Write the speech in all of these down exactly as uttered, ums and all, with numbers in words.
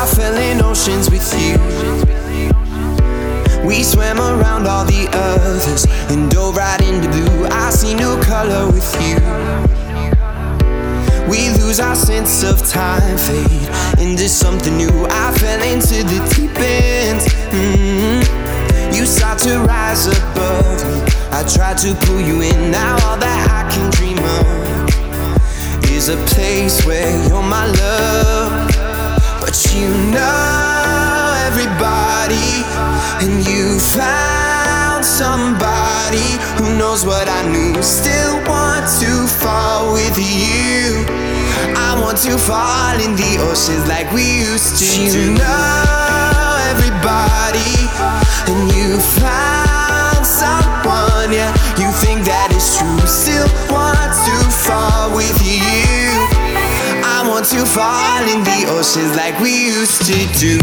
fell in oceans with you. We swam around all the others and dove right into blue. I see new color with you. We lose our sense of time, fade into something new. I fell into the deep end. Mm-hmm. You start to rise above me. I tried to pull you in. Now all that I can dream of is a place where you're my love. But you know everybody, and you found somebody who knows what I knew. Still want to fall with you. I want to fall in the oceans like we used to. You know everybody, and you found someone, yeah. You think that it's true. Still want to fall with you. I want to fall in the oceans like we used to do.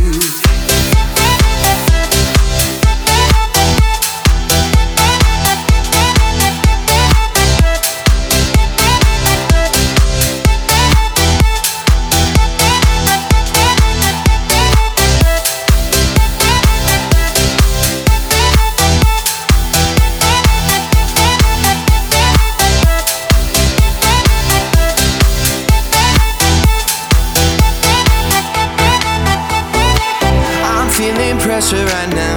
Feeling pressure right now.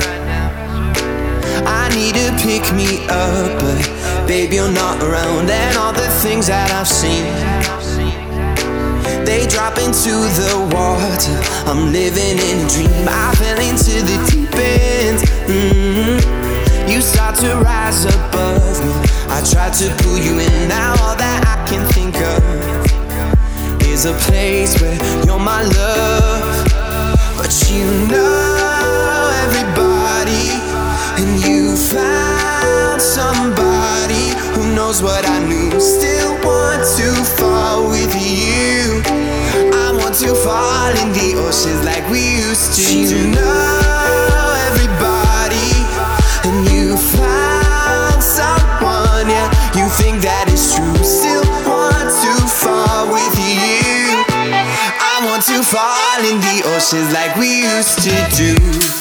I need to pick me up, but baby, you're not around. And all the things that I've seen, they drop into the water. I'm living in a dream. I fell into the deep end. Mm-hmm. You start to rise above me. I tried to pull you in. Now all that I can think of is a place where you're my love. But you know everybody, and you found somebody who knows what I knew. Still want to fall with you. I want to fall in the oceans like we used to. You know everybody, and you found someone, yeah. You think that it's true. Still want to fall with you. I want to fall in the oceans like we used to do.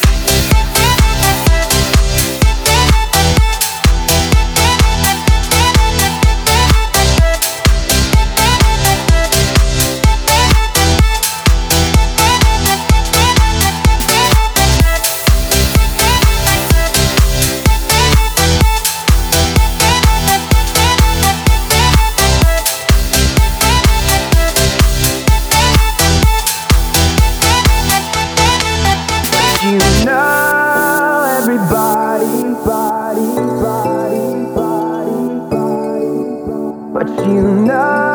You know everybody, body, body, body, body, but you know